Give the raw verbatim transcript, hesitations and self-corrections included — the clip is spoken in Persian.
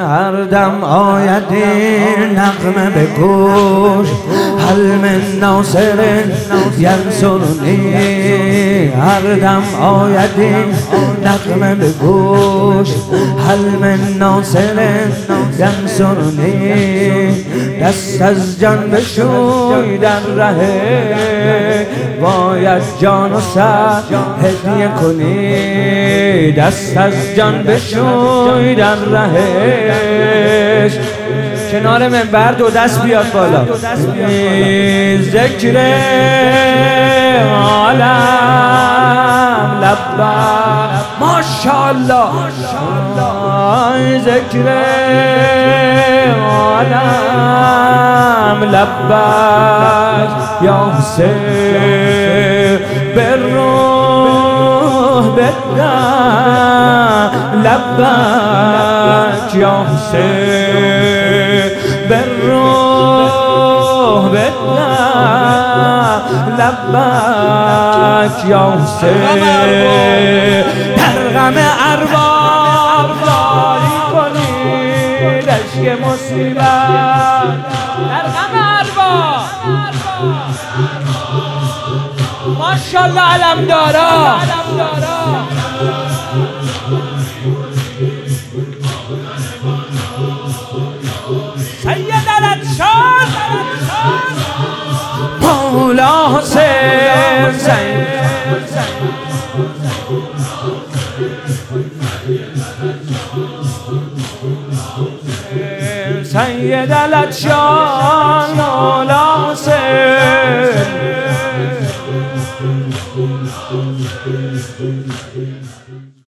هر دم آید این نغمه به گوش، هل من ناصر ینصرنی. هر دم آید این نغمه به گوش، هل من ناصر ینصرنی. دست از جان بشوی در ره، باید جان و سر هدیه کنی. دست از جان بشوی در رهش. کنار منبر دو دست بیاد بالا. ذکر عالم لبک ماشاءالله، ذکر عالم لبک یا حسین بالروح بالدم لبک یا حسین بالروح بالدم لبک یا حسین. در غم ارباب داری کنی رشک مصیبت، در غم ارباب ماشاءالله علمدارا. سید الاطشان مولا حسین سید الاطشان مولا حسین.